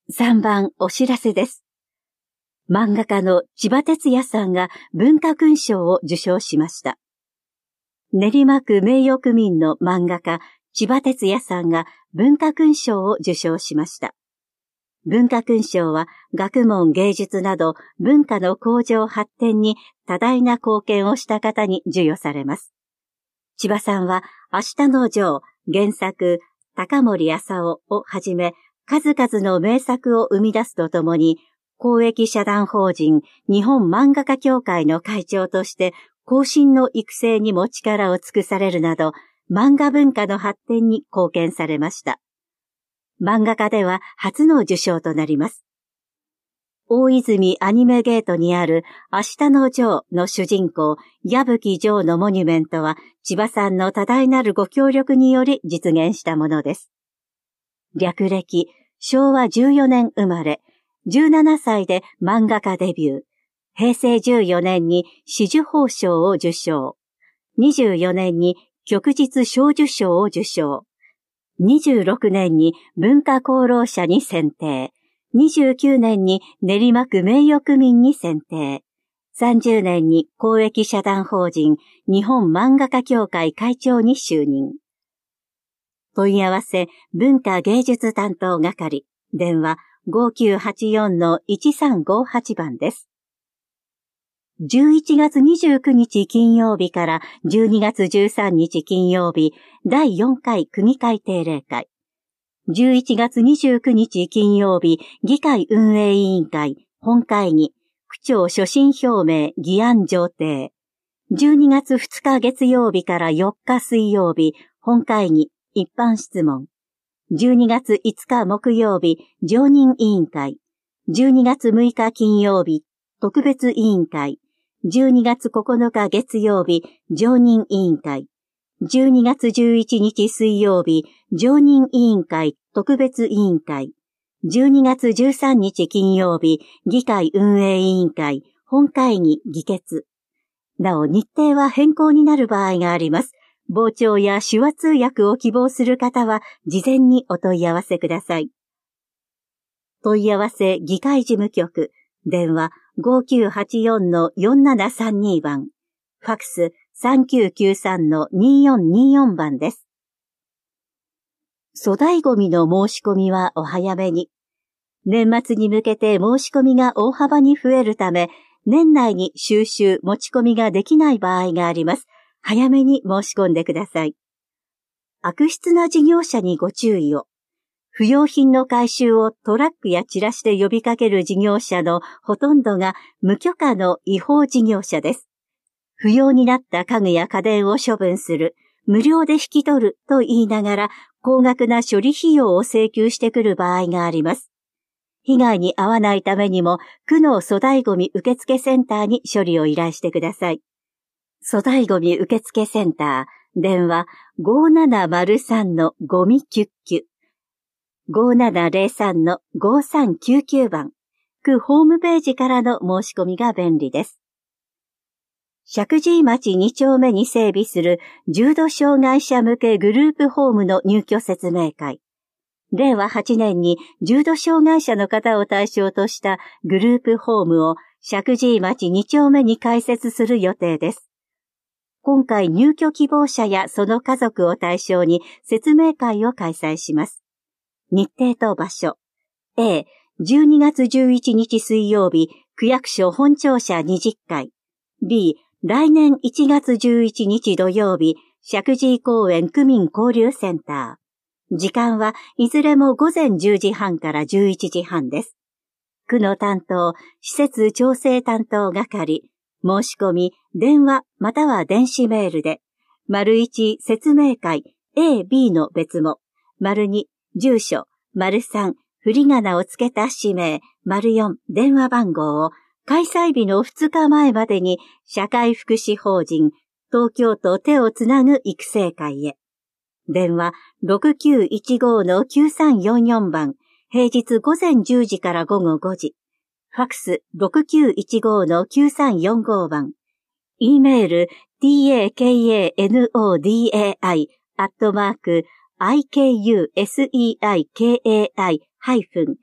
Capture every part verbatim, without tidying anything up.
さんばんお知らせです。漫画家の千葉哲也さんが文化勲章を受章しました。練馬区名誉区民の漫画家千葉哲也さんが文化勲章を受章しました。文化勲章は学問芸術など文化の向上発展に多大な貢献をした方に授与されます。千葉さんは明日のジョー原作高森麻夫をはじめ数々の名作を生み出すとともに公益社団法人日本漫画家協会の会長として後進の育成にも力を尽くされるなど漫画文化の発展に貢献されました。漫画家では初の受賞となります。大泉アニメゲートにある明日のジョーの主人公矢吹ジョーのモニュメントは千葉さんの多大なるご協力により実現したものです。略歴しょうわじゅうよねん生まれ、じゅうななさいで漫画家デビュー、へいせいじゅうよねんに紫綬褒章を受章、にじゅうよねんに旭日小綬章を受章、にじゅうろくねんに文化功労者に選定、にじゅうきゅうねんに練馬区名誉区民に選定、さんじゅうねんに公益社団法人日本漫画家協会会長に就任。問い合わせ文化芸術担当係、電話 ごきゅうはちよんのいちさんごはち 番です。じゅういちがつにじゅうくにち金曜日からじゅうにがつじゅうさんにち金曜日だいよんかい区議会定例会。じゅういちがつにじゅうくにち金曜日議会運営委員会本会議区長所信表明議案上呈。じゅうにがつふつか月曜日からよっか水曜日本会議一般質問。じゅうにがついつか木曜日常任委員会。じゅうにがつむいか金曜日特別委員会。じゅうにがつここのか月曜日常任委員会。じゅうにがつじゅういちにち水曜日常任委員会特別委員会。じゅうにがつじゅうさんにち金曜日議会運営委員会本会議議決。なお日程は変更になる場合があります。傍聴や手話通訳を希望する方は事前にお問い合わせください。問い合わせ議会事務局、電話 ごきゅうはちよんのよんななさんに 番、ファックス さんきゅうきゅうさんのによんによん 番です。粗大ごみの申し込みはお早めに。年末に向けて申し込みが大幅に増えるため、年内に収集持ち込みができない場合があります。早めに申し込んでください。悪質な事業者にご注意を。不用品の回収をトラックやチラシで呼びかける事業者のほとんどが無許可の違法事業者です。不要になった家具や家電を処分する、無料で引き取ると言いながら高額な処理費用を請求してくる場合があります。被害に遭わないためにも区の粗大ごみ受付センターに処理を依頼してください。粗大ごみ受付センター、電話 ごななまるさんのゴミキュッキュ、ごななゼロさんのごさんきゅうきゅう 番、区ホームページからの申し込みが便利です。石神井町に丁目に整備する重度障害者向けグループホームの入居説明会。れいわはちねんに重度障害者の方を対象としたグループホームを石神井町に丁目に開設する予定です。今回入居希望者やその家族を対象に説明会を開催します。日程と場所。A、じゅうにがつじゅういちにち水曜日、区役所本庁舎にじゅっかい。B、来年いちがつじゅういちにち土曜日、石神井公園区民交流センター。時間はいずれもごぜんじゅうじはんからじゅういちじはんです。区の担当、施設調整担当係、申し込み、電話または電子メールで、丸いち説明会 A、B の別も、丸に住所、丸さん振り仮名をつけた氏名、丸よん電話番号を開催日のふつかまえまでに社会福祉法人東京都手をつなぐ育成会へ。電話 ろくきゅういちごのきゅうさんよんよん 番、平日午前じゅうじから午後ごじ。ファックス ろくきゅういちごのきゅうさんよんご 番。E メール タカノダイ アットマーク アイケーユーセイカイハイフン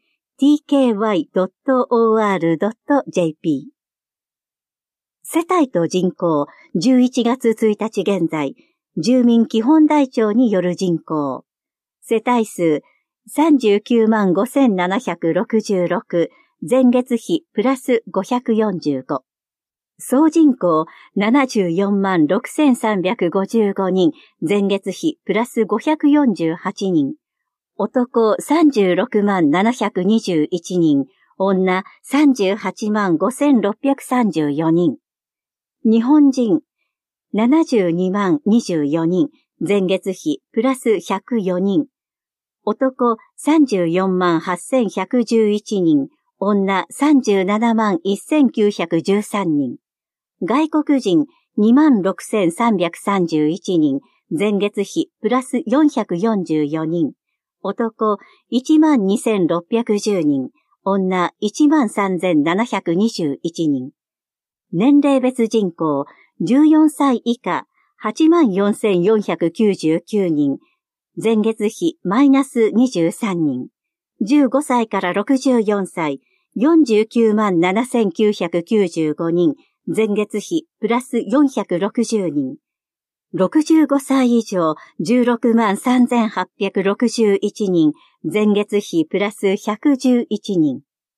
ティーケーワイドットオーアールドットジェーピー。世帯と人口、じゅういちがつついたち現在、住民基本台帳による人口。世帯数、さんじゅうきゅうまんごせんななひゃくろくじゅうろく、前月比プラスごひゃくよんじゅうご。総人口、ななじゅうよんまんろくせんさんびゃくごじゅうごにん、前月比プラスごひゃくよんじゅうはちにん。男さんじゅうろくまんななひゃくにじゅういちにん、女さんじゅうはちまんごせんろっぴゃくさんじゅうよにん。日本人ななじゅうにまんにじゅうよにん、前月比プラスひゃくよにん。男さんじゅうよんまんはっせんひゃくじゅういちにん、女さんじゅうななまんせんきゅうひゃくじゅうさんにん。外国人にまんろくせんさんびゃくさんじゅういちにん、前月比プラスよんひゃくよんじゅうよにん。男いちまんにせんろっぴゃくじゅうにん、女いちまんさんぜんななひゃくにじゅういちにん。年齢別人口、じゅうよんさい以下、はちまんよんせんよんひゃくきゅうじゅうきゅうにん、前月比マイナスにじゅうさんにん、じゅうごさいからろくじゅうよんさい、よんじゅうきゅうまんななせんきゅうひゃくきゅうじゅうごにん、前月比プラスよんひゃくろくじゅうにん、ろくじゅうごさい以上、じゅうろくまんさんぜんはっぴゃくろくじゅういちにん、前月比プラスひゃくじゅういちにん。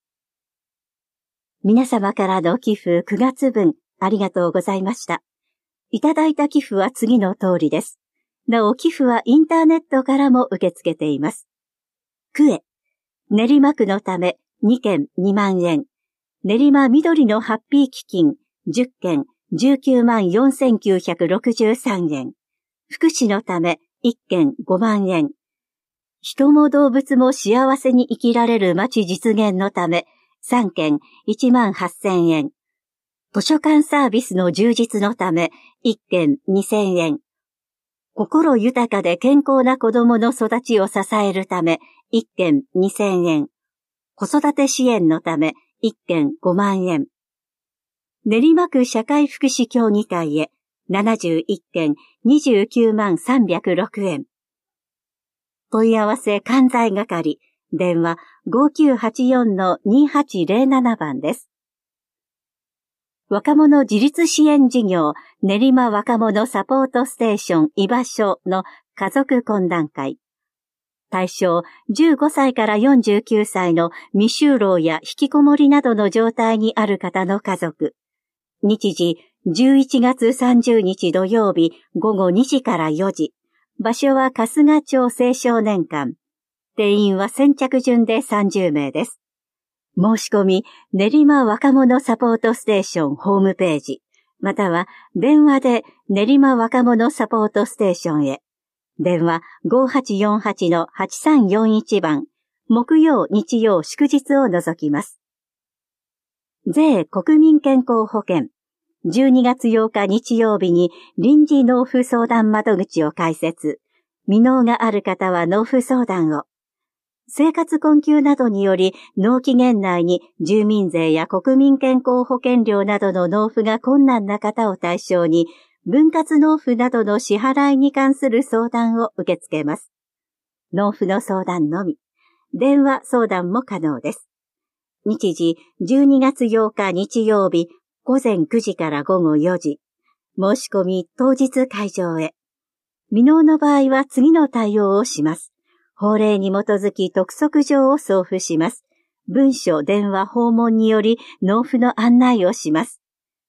皆様からの寄付くがつぶんありがとうございました。いただいた寄付は次の通りです。なお寄付はインターネットからも受け付けています。クエ、練馬区のためにけんにまんえん。練馬緑のハッピー基金じゅっけんじゅうきゅうまんよんせんきゅうひゃくろくじゅうさんえん。福祉のためいっけんごまんえん。人も動物も幸せに生きられる街実現のためさんけんいちまんはっせんえん。図書館サービスの充実のためいっけんにせんえん。心豊かで健康な子供の育ちを支えるためいっけんにせんえん。子育て支援のためいっけんごまんえん。練馬区社会福祉協議会へななじゅういっけんにじゅうきゅうまんさんびゃくろくえん。問い合わせ関西係、電話 ごきゅうはちよんのにはちぜろなな 番です。若者自立支援事業練馬若者サポートステーション居場所の家族懇談会。対象じゅうごさいからよんじゅうきゅうさいの未就労や引きこもりなどの状態にある方の家族。日時じゅういちがつさんじゅうにち土曜日ごごにじからよじ。場所は春日町青少年館。定員は先着順でさんじゅうめいです。申し込み、練馬若者サポートステーションホームページ、または電話で練馬若者サポートステーションへ。電話 ごはちよんはちのはちさんよんいち 番、木曜、日曜、祝日を除きます。税国民健康保険。じゅうにがつようか日曜日に臨時納付相談窓口を開設。未納がある方は納付相談を。生活困窮などにより納期限内に住民税や国民健康保険料などの納付が困難な方を対象に分割納付などの支払いに関する相談を受け付けます。納付の相談のみ。電話相談も可能です。日時じゅうにがつようか日曜日ごぜんくじからごごよじ。申し込み当日会場へ。未納の場合は次の対応をします。法令に基づき督促状を送付します。文書、電話、訪問により納付の案内をします。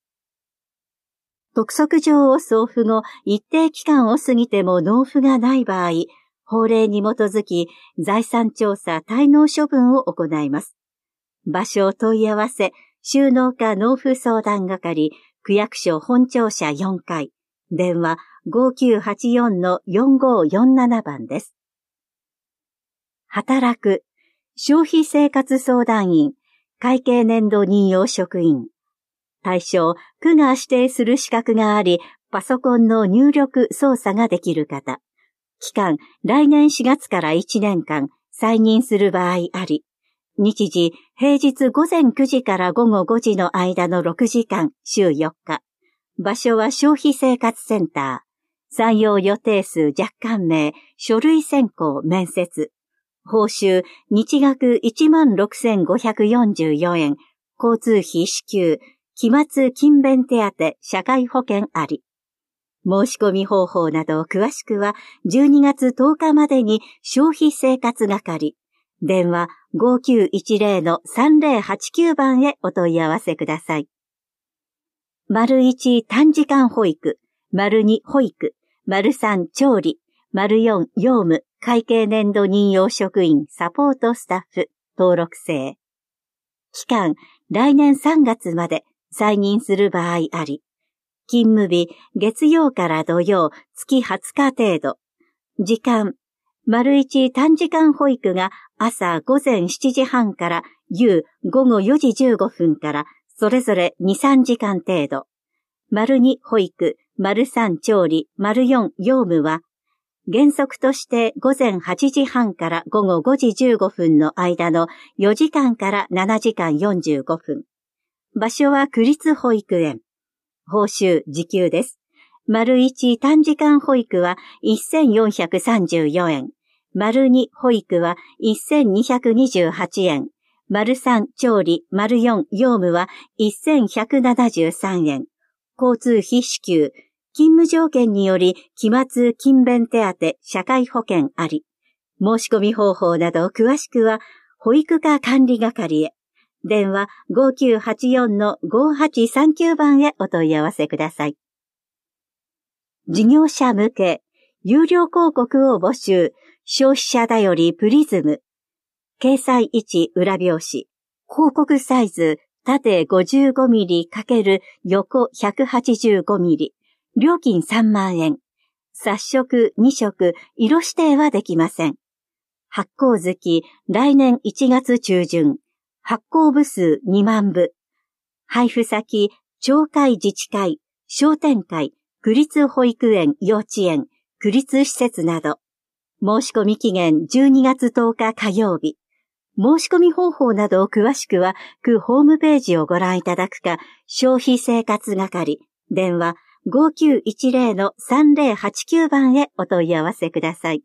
督促状を送付後、一定期間を過ぎても納付がない場合、法令に基づき財産調査滞納処分を行います。場所問い合わせ、収納課納付相談係、区役所本庁舎よんかい、電話 ごきゅうはちよんのよんごよんなな 番です。働く、消費生活相談員、会計年度任用職員。対象、区が指定する資格があり、パソコンの入力操作ができる方。期間、来年しがつからいちねんかん、再任する場合あり。日時、平日ごぜんくじからごごごじの間のろくじかん、週よっか。場所は消費生活センター。採用予定数若干名、書類選考、面接。 報酬、日額 いちまんろくせんごひゃくよんじゅうよえん、交通費支給、期末勤勉手当、社会保険あり。申し込み方法など詳しくはじゅうにがつとおかまでに消費生活係、電話 ごきゅういちゼロ のさんゼロはちきゅう 番へお問い合わせください。丸いち短時間保育、丸に保育、丸さん調理、丸よん業務、会計年度任用職員、サポートスタッフ、登録制。期間、来年さんがつまで再任する場合あり。勤務日、月曜から土曜、月はつか程度。時間、丸一短時間保育が朝午前しちじはんから夕午後よじじゅうごふんからそれぞれに、さんじかん程度。丸に保育、丸さん調理、丸よん業務は、原則として午前はちじはんから午後ごじじゅうごふんの間のよじかんからななじかんよんじゅうごふん。場所は区立保育園。報酬時給です。丸いち短時間保育はせんよんひゃくさんじゅうよえん。丸に保育はせんにひゃくにじゅうはちえん。丸さん調理、丸よん業務はせんひゃくななじゅうさんえん。交通費支給。勤務条件により期末勤勉手当、社会保険あり。申し込み方法など詳しくは保育課管理係へ。電話 ごきゅうはちよん のごはちさんきゅう 番へお問い合わせください。事業者向け、有料広告を募集、消費者だよりプリズム。掲載いち裏表紙。広告サイズ、縦 ごじゅうごミリ× 横 ひゃくはちじゅうごミリ。料金さんまんえん。冊色にしょく、色指定はできません。発行月、来年いちがつちゅうじゅん。発行部数にまんぶ。配布先、町会自治会、商店会、区立保育園、幼稚園、区立施設など。申し込み期限じゅうにがつとおか火曜日。申し込み方法などを詳しくは、区ホームページをご覧いただくか、消費生活係、電話 ごきゅういちゼロ のさんゼロはちきゅう 番へお問い合わせください。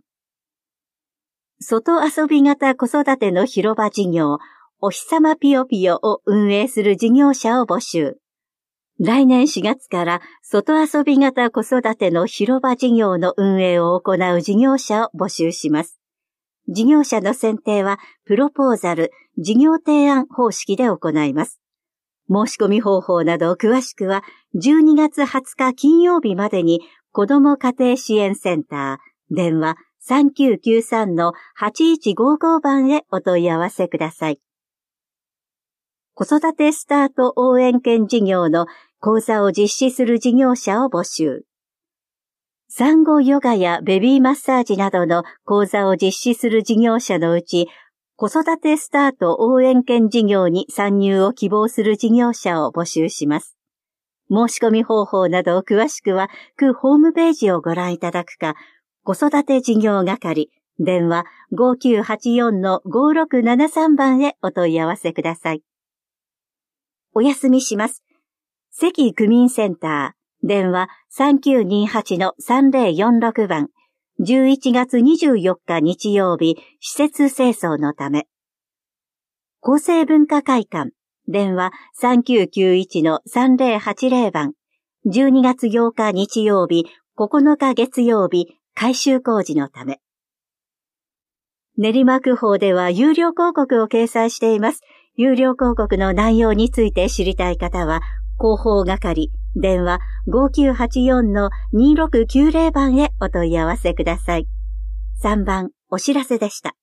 外遊び型子育ての広場事業、おひさまぴよぴよを運営する事業者を募集。来年しがつから外遊び型子育ての広場事業の運営を行う事業者を募集します。事業者の選定はプロポーザル、事業提案方式で行います。申し込み方法など詳しくはじゅうにがつはつか金曜日までに子ども家庭支援センター、電話 さんきゅうきゅうさん のはちいちごご 番へお問い合わせください。子育てスタート応援券事業の講座を実施する事業者を募集。産後ヨガやベビーマッサージなどの講座を実施する事業者のうち、子育てスタート応援券事業に参入を希望する事業者を募集します。申し込み方法など詳しくは、区ホームページをご覧いただくか、子育て事業係、電話 ごきゅうはちよん のごろくななさん 番へお問い合わせください。お休みします。関区民センター、電話 さんきゅうにはち のさんゼロよんろく 番、じゅういちがつにじゅうよっか日曜日、施設清掃のため。厚生文化会館、電話 さんきゅうきゅういち のさんゼロはちゼロ 番、じゅうにがつようか日曜日、ここのか月曜日、改修工事のため。練馬区法では有料広告を掲載しています。有料広告の内容について知りたい方は、広報係、電話 ごきゅうはちよん のにろくきゅうゼロ 番へお問い合わせください。さんばん、お知らせでした。